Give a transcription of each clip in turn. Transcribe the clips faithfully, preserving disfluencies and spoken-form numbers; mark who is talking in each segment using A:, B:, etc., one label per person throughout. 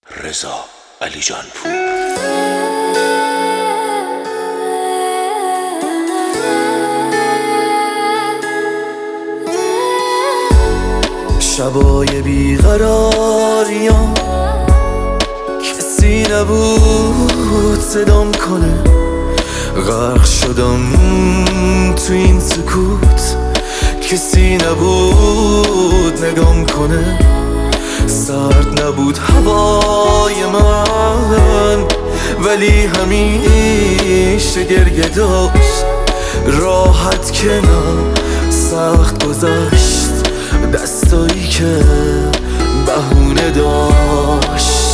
A: رضا علیجانپور.
B: شبای بیقراریام کسی نبود صدام کنه، غرق شدم تو این سکوت، کسی نبود نگام کنه، سرد نبود هوای من ولی همیشه گریه داشت، راحت که نه سخت گذشت، دستایی که بهونه داشت.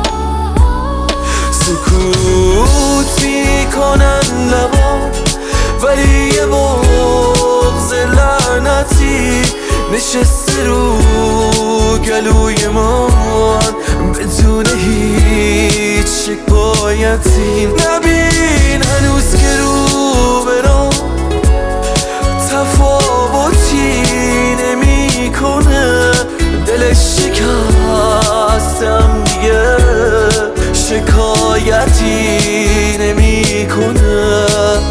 B: سکوت میکنن لبا ولی یه بغض لعنتی نشسته رو گلوی من بدون هیچ شکایتی. نبین هنوز که رو برام تفاوتی نمی کنه، دلش شکستم دیگه شکایتی نمی کنه.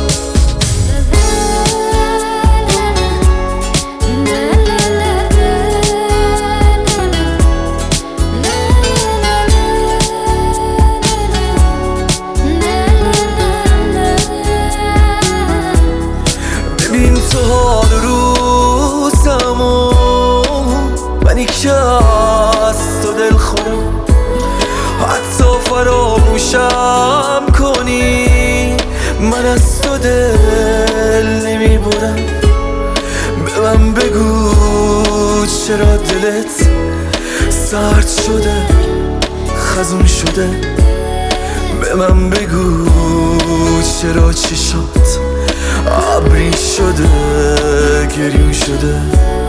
B: تو حال روزمو منی که از تو دل خورم، حتی فراموشم کنی من از تو دل نمی برم. به من بگو چرا دلت سرد شده خزون شده، به من بگو چرا چشات ابری شده گریون شده.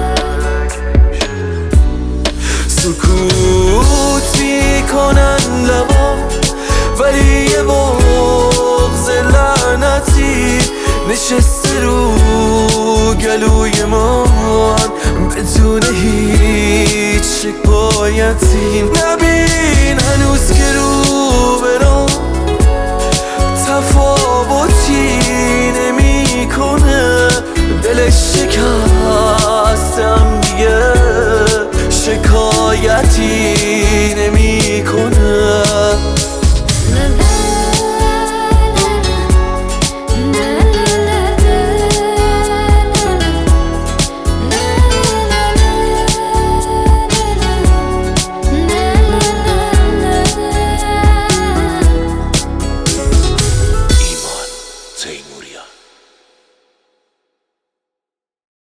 B: سکوت میکنن لبا ولی یه بغض لعنتی نشسته رو گلوی من بدون هیچ شکایتی. نبین هنوز که رو برام تفاوتی نمی کنه، دلش شکست